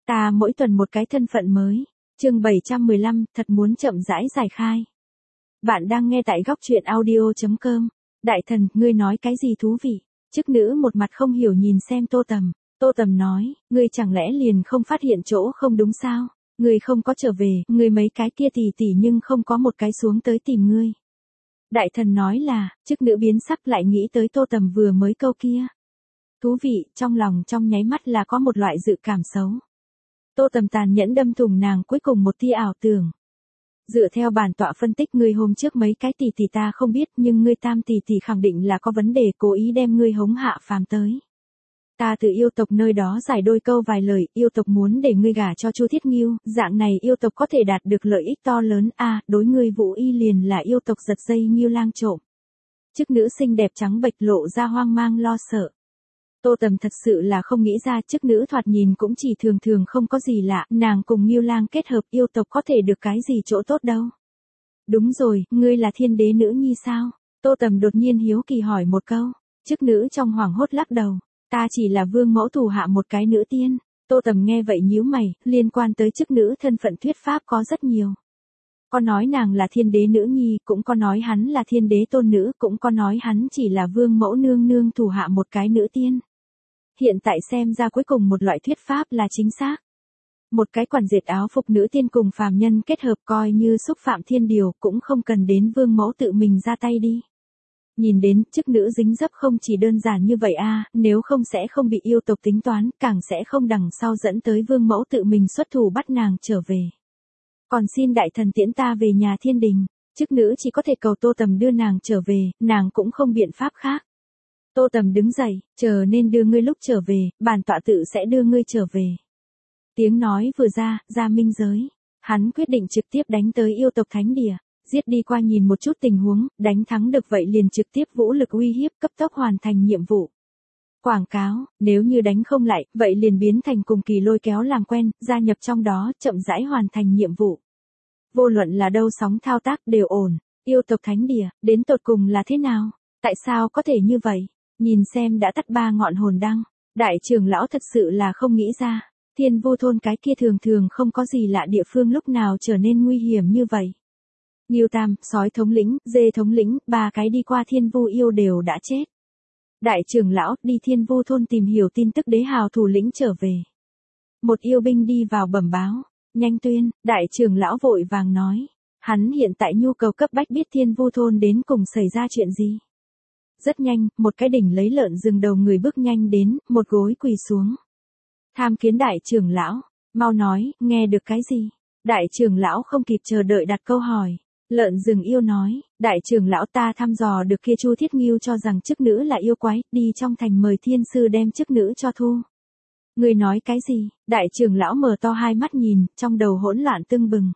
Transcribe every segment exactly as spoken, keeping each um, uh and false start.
Ta mỗi tuần một cái thân phận mới. Chương bảy trăm mười lăm, thật muốn chậm rãi giải khai. Bạn đang nghe tại góc truyện audio chấm com. Đại thần, ngươi nói cái gì thú vị? Chức nữ một mặt không hiểu nhìn xem Tô Tầm. Tô Tầm nói, ngươi chẳng lẽ liền không phát hiện chỗ không đúng sao? Ngươi không có trở về, ngươi mấy cái kia tỷ tỷ nhưng không có một cái xuống tới tìm ngươi. Đại thần nói là, chức nữ biến sắc lại nghĩ tới Tô Tầm vừa mới câu kia. Thú vị, trong lòng trong nháy mắt là có một loại dự cảm xấu. Tô Tầm tàn nhẫn đâm thủng nàng cuối cùng một tia ảo tưởng. Dựa theo bản tọa phân tích, ngươi hôm trước mấy cái tỷ tỷ ta không biết, nhưng ngươi tam tỷ tỷ khẳng định là có vấn đề, cố ý đem ngươi hống hạ phàm tới. Ta từ yêu tộc nơi đó giải đôi câu vài lời, yêu tộc muốn để ngươi gả cho Chu Thiết Ngưu, dạng này yêu tộc có thể đạt được lợi ích to lớn, a, à, đối ngươi Vũ Y liền là yêu tộc giật dây Ngưu Lang trộm. Chức nữ xinh đẹp trắng bệch lộ ra hoang mang lo sợ. Tô Tầm thật sự là không nghĩ ra, chức nữ thoạt nhìn cũng chỉ thường thường không có gì lạ, nàng cùng Ngưu Lang kết hợp yêu tộc có thể được cái gì chỗ tốt đâu. Đúng rồi, ngươi là thiên đế nữ nhi sao? Tô Tầm đột nhiên hiếu kỳ hỏi một câu, chức nữ trong hoảng hốt lắc đầu, ta chỉ là vương mẫu thủ hạ một cái nữ tiên. Tô Tầm nghe vậy nhíu mày, liên quan tới chức nữ thân phận thuyết pháp có rất nhiều. Có nói nàng là thiên đế nữ nhi, cũng có nói hắn là thiên đế tôn nữ, cũng có nói hắn chỉ là vương mẫu nương nương thủ hạ một cái nữ tiên. Hiện tại xem ra cuối cùng một loại thuyết pháp là chính xác. Một cái quản dệt áo phục nữ tiên cùng phàm nhân kết hợp coi như xúc phạm thiên điều, cũng không cần đến vương mẫu tự mình ra tay đi. Nhìn đến, chức nữ dính dấp không chỉ đơn giản như vậy a, à, nếu không sẽ không bị yêu tộc tính toán, càng sẽ không đằng sau dẫn tới vương mẫu tự mình xuất thủ bắt nàng trở về. Còn xin đại thần tiễn ta về nhà thiên đình. Chức nữ chỉ có thể cầu Tô Tầm đưa nàng trở về, nàng cũng không biện pháp khác. Tô Tầm đứng dậy, chờ nên đưa ngươi lúc trở về, bản tọa tự sẽ đưa ngươi trở về. Tiếng nói vừa ra, ra minh giới. Hắn quyết định trực tiếp đánh tới yêu tộc thánh địa, giết đi qua nhìn một chút tình huống, đánh thắng được vậy liền trực tiếp vũ lực uy hiếp, cấp tốc hoàn thành nhiệm vụ. Quảng cáo, nếu như đánh không lại, vậy liền biến thành cùng kỳ lôi kéo làm quen, gia nhập trong đó, chậm rãi hoàn thành nhiệm vụ. Vô luận là đâu sóng thao tác đều ổn. Yêu tộc thánh địa, đến tột cùng là thế nào? Tại sao có thể như vậy? Nhìn xem đã tắt ba ngọn hồn đăng, đại trưởng lão thật sự là không nghĩ ra, Thiên Vu thôn cái kia thường thường không có gì lạ địa phương lúc nào trở nên nguy hiểm như vậy. Ngưu Tam, sói thống lĩnh, dê thống lĩnh, ba cái đi qua Thiên Vu yêu đều đã chết. Đại trưởng lão đi Thiên Vu thôn tìm hiểu tin tức đế hào thủ lĩnh trở về. Một yêu binh đi vào bẩm báo, nhanh tuyên, đại trưởng lão vội vàng nói, hắn hiện tại nhu cầu cấp bách biết Thiên Vu thôn đến cùng xảy ra chuyện gì. Rất nhanh, một cái đỉnh lấy lợn rừng đầu người bước nhanh đến, một gối quỳ xuống. Tham kiến đại trưởng lão, mau nói, nghe được cái gì? Đại trưởng lão không kịp chờ đợi đặt câu hỏi. Lợn rừng yêu nói, đại trưởng lão ta thăm dò được kia Chu Thiết Ngưu cho rằng chức nữ là yêu quái, đi trong thành mời thiên sư đem chức nữ cho thu. Người nói cái gì? Đại trưởng lão mở to hai mắt nhìn, trong đầu hỗn loạn tưng bừng.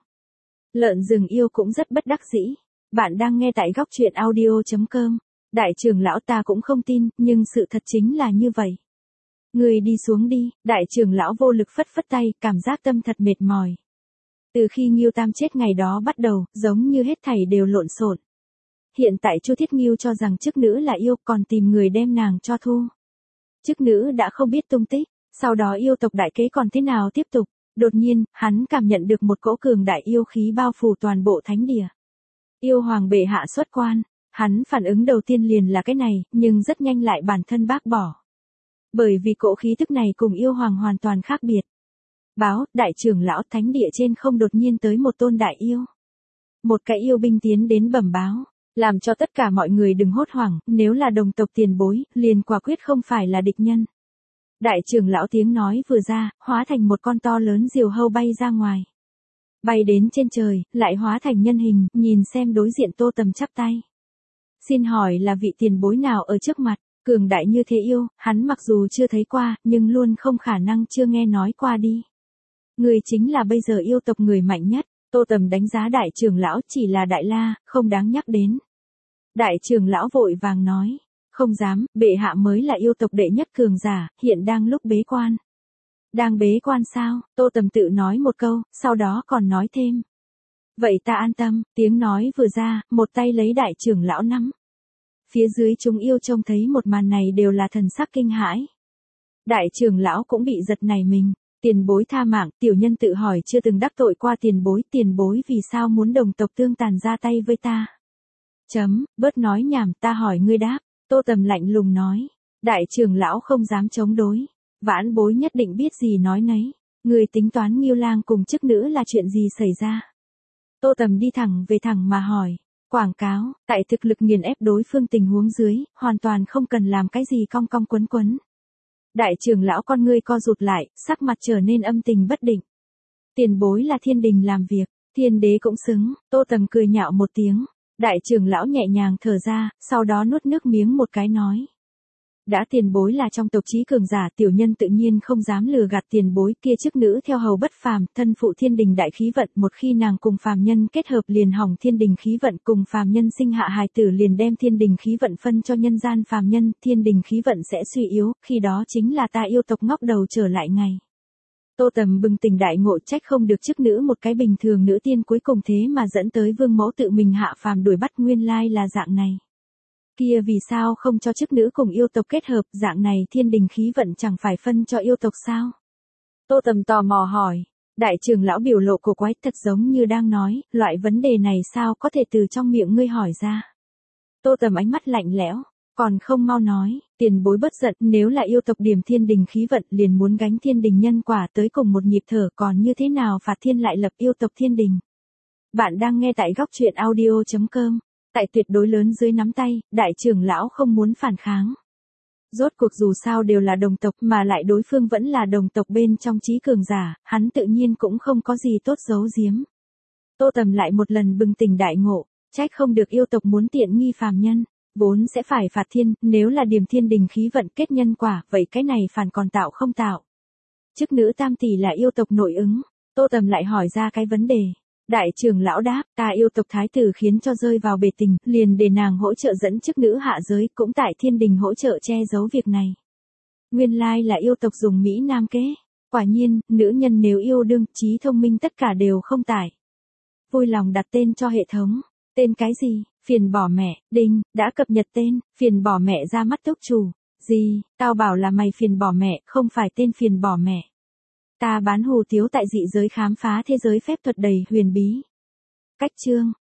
Lợn rừng yêu cũng rất bất đắc dĩ. Bạn đang nghe tại góc truyện audio chấm com. Đại trưởng lão ta cũng không tin, nhưng sự thật chính là như vậy. Người đi xuống đi, đại trưởng lão vô lực phất phất tay, cảm giác tâm thật mệt mỏi. Từ khi Ngưu Tam chết ngày đó bắt đầu, giống như hết thảy đều lộn xộn. Hiện tại Chu Thiết Ngưu cho rằng chức nữ là yêu, còn tìm người đem nàng cho thu. Chức nữ đã không biết tung tích, sau đó yêu tộc đại kế còn thế nào tiếp tục. Đột nhiên, hắn cảm nhận được một cỗ cường đại yêu khí bao phủ toàn bộ thánh địa. Yêu hoàng bệ hạ xuất quan. Hắn phản ứng đầu tiên liền là cái này, nhưng rất nhanh lại bản thân bác bỏ. Bởi vì cỗ khí tức này cùng yêu hoàng hoàn toàn khác biệt. Báo, đại trưởng lão thánh địa trên không đột nhiên tới một tôn đại yêu. Một cái yêu binh tiến đến bẩm báo, làm cho tất cả mọi người đừng hốt hoảng, nếu là đồng tộc tiền bối, liền quả quyết không phải là địch nhân. Đại trưởng lão tiếng nói vừa ra, hóa thành một con to lớn diều hâu bay ra ngoài. Bay đến trên trời, lại hóa thành nhân hình, nhìn xem đối diện Tô Tầm chắp tay. Xin hỏi là vị tiền bối nào ở trước mặt, cường đại như thế yêu, hắn mặc dù chưa thấy qua, nhưng luôn không khả năng chưa nghe nói qua đi. Người chính là bây giờ yêu tộc người mạnh nhất. Tô Tầm đánh giá đại trưởng lão chỉ là đại la, không đáng nhắc đến. Đại trưởng lão vội vàng nói, không dám, bệ hạ mới là yêu tộc đệ nhất cường giả, hiện đang lúc bế quan. Đang bế quan sao? Tô Tầm tự nói một câu, sau đó còn nói thêm. Vậy ta an tâm, tiếng nói vừa ra, một tay lấy đại trưởng lão nắm. Phía dưới chúng yêu trông thấy một màn này đều là thần sắc kinh hãi. Đại trưởng lão cũng bị giật nảy mình, Tiền bối tha mạng, tiểu nhân tự hỏi chưa từng đắc tội qua tiền bối, tiền bối vì sao muốn đồng tộc tương tàn ra tay với ta? Chấm, bớt nói nhảm, ta hỏi ngươi đáp. Tô Tầm lạnh lùng nói. Đại trưởng lão không dám chống đối. Vãn bối nhất định biết gì nói nấy. Người tính toán Nghiêu Lang cùng chức nữ là chuyện gì xảy ra? Tô Tầm đi thẳng về thẳng mà hỏi. Quảng cáo, tại thực lực nghiền ép đối phương tình huống dưới, hoàn toàn không cần làm cái gì cong cong quấn quấn. Đại trưởng lão con ngươi co rụt lại, sắc mặt trở nên âm tình bất định. Tiền bối là thiên đình làm việc, thiên đế cũng xứng. Tô Tầm cười nhạo một tiếng. Đại trưởng lão nhẹ nhàng thở ra, sau đó nuốt nước miếng một cái nói. Đã tiền bối là trong tộc chí cường giả, tiểu nhân tự nhiên không dám lừa gạt tiền bối, kia chức nữ theo hầu bất phàm, thân phụ thiên đình đại khí vận, một khi nàng cùng phàm nhân kết hợp liền hỏng thiên đình khí vận, cùng phàm nhân sinh hạ hài tử liền đem thiên đình khí vận phân cho nhân gian phàm nhân, thiên đình khí vận sẽ suy yếu, khi đó chính là ta yêu tộc ngóc đầu trở lại ngày. Tô Tầm bừng tỉnh đại ngộ, trách không được chức nữ một cái bình thường nữ tiên cuối cùng thế mà dẫn tới vương mẫu tự mình hạ phàm đuổi bắt, nguyên lai là dạng này. Kia vì sao không cho chức nữ cùng yêu tộc kết hợp, dạng này thiên đình khí vận chẳng phải phân cho yêu tộc sao? Tô Tầm tò mò hỏi. Đại trưởng lão biểu lộ cổ quái, thật giống như đang nói, loại vấn đề này sao có thể từ trong miệng ngươi hỏi ra? Tô Tầm ánh mắt lạnh lẽo, còn không mau nói, tiền bối bất giận, nếu là yêu tộc điểm thiên đình khí vận liền muốn gánh thiên đình nhân quả tới cùng một nhịp thở, còn như thế nào phạt thiên lại lập yêu tộc thiên đình? Bạn đang nghe tại góc truyện audio chấm com. Tại tuyệt đối lớn dưới nắm tay, đại trưởng lão không muốn phản kháng. Rốt cuộc dù sao đều là đồng tộc, mà lại đối phương vẫn là đồng tộc bên trong chí cường giả, hắn tự nhiên cũng không có gì tốt giấu giếm. Tô Tầm lại một lần bừng tỉnh đại ngộ, trách không được yêu tộc muốn tiện nghi phàm nhân, vốn sẽ phải phạt thiên, nếu là điểm thiên đình khí vận kết nhân quả, vậy cái này phản còn tạo không tạo. Chức nữ tam tỷ là yêu tộc nội ứng, Tô Tầm lại hỏi ra cái vấn đề. Đại trưởng lão đáp, ta yêu tộc thái tử khiến cho rơi vào bể tình, liền để nàng hỗ trợ dẫn chức nữ hạ giới, cũng tại thiên đình hỗ trợ che giấu việc này. Nguyên lai là yêu tộc dùng Mỹ Nam kế. Quả nhiên, nữ nhân nếu yêu đương, trí thông minh tất cả đều không tải. Vui lòng đặt tên cho hệ thống. Tên cái gì? Phiền bỏ mẹ, đinh, đã cập nhật tên, phiền bỏ mẹ ra mắt túc chủ. Gì, tao bảo là mày phiền bỏ mẹ, không phải tên phiền bỏ mẹ. Ta bán hù tiếu tại dị giới khám phá thế giới phép thuật đầy huyền bí. Cách chương